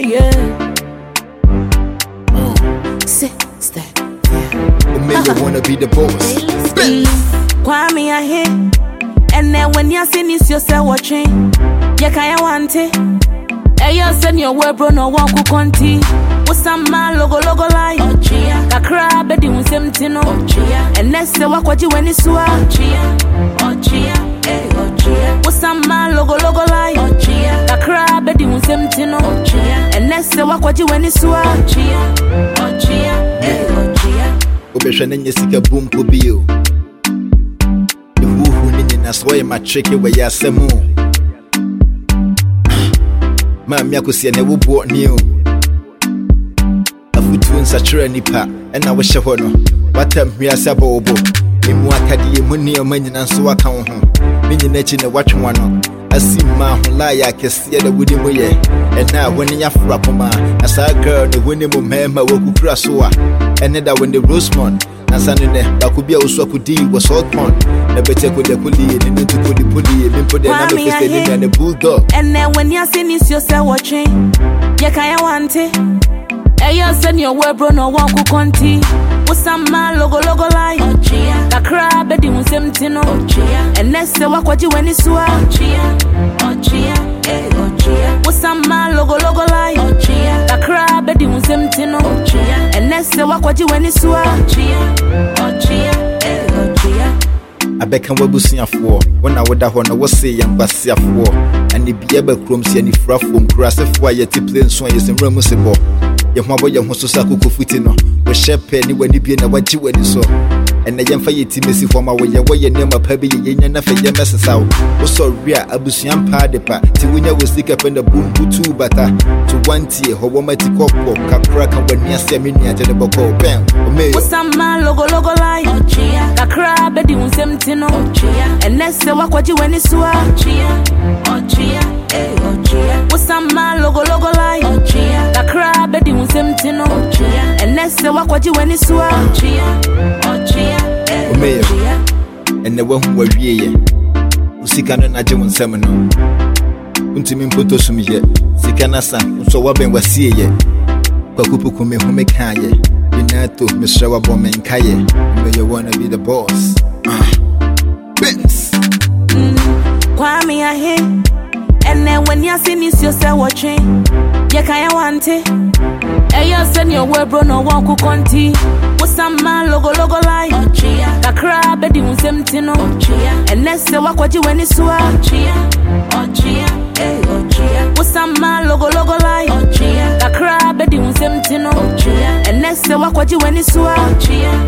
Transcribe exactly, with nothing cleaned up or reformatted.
yeah. Mm. Sister, yeah. Make you wanna be the boss. Kwame I hear. And then when you see this yourself watching, you can't want it. Hey, you send your word, bro, no one could conti. What's some man logo logo like? Oh, chia. Kakra, bedi un semtino. Oh, chia. And next, the walk what you when it's swa. Oh, chia. Oh, chia. Hey, oh, chia. What's some man logo logo like? Oh, chia. Kakra, bedi un semtino. Oh, chia. And next, the walk what you when it's swa. Oh, chia. Oh, chia. Hey, oh, chia. Obeshanen yesika boom pobio. That's why my tricky way I say more. Mammy, I could see a never bought new. A foot in such a nipa, and I wish I were no. What time we are sabobo. In what had you money or money and so I come home. Meaning that in a watch one. I see my whole lie, I can see the wooden way. And now when you have Rapoma, as a girl, the winning man, my work with Krasua. And then when the Rosemont. Nasanene bakubia uswaku di was hot man na bete ko de kuli ni ntu ko di puli me put na me face ni na bulldog. And then when you see this yourself watching, you can't want it. Hey, you send your word, bro, no one could conti. What's some man logo logo like? Oh, chia. Kakra, bedi un semtino. Oh, chia. And next, the walk what you when it's swa. Oh, chia. Oh, chia. Hey, oh, chia. What's some man logo logo like? Oh, chia. Kakra, bedi un semtino. Oh, chia. And next, the walk what you when it's swa. Oh, chia. Oh, chia. Hey, oh, chia. I beckon Wabusia for when I would have one, I was saying Basia for, and the Biaba Crumbs and if rough from grass of why you play swings and remusable. Your mother, your Hososaku Futino, was shepherd when you be in a what you when you saw. And the young Fayette Missy for my way away and near my pebby, and nothing your messes out. Was so rare, Abusian Padipa, till when you was stick up in the boom two butter to one tea, or woman to cock, crack and when near Seminia to the Boko Bam. What's some man logo logo like? Oh, chia. Kakra, bedi un semtino. Oh, chia. And next, the walk what you when it's swa. Oh, chia. Oh, chia. Hey, oh, chia. What's some man logo logo like? Oh, chia. Kakra, bedi un semtino. Oh, chia. And next, the walk what you when it's swa. Oh, chia. Oh, chia. Hey, oh, chia. And the one who were ye. Usikano na Jim Seminole. Untimin Potosum yet. Sikanasa, so what ben was see ye. Pakupuku me who make high. Binato, Mister Wabom and Kaye. May you wanna be the boss. Benz. Kwame I hear. And then when you see this yourself watching, you can't want it. Hey, you send your word, bro, no one could conti. What's some man logo logo like? Oh, chia. Kakra, bedi un semtino. Oh, chia. And next, the walk what you when it's swa. Oh, chia. Oh, chia. Hey, oh, chia. What's some man logo logo like? Oh, chia. Kakra, bedi un semtino. Oh, chia. And next, the walk what you when it's swa. Oh, chia.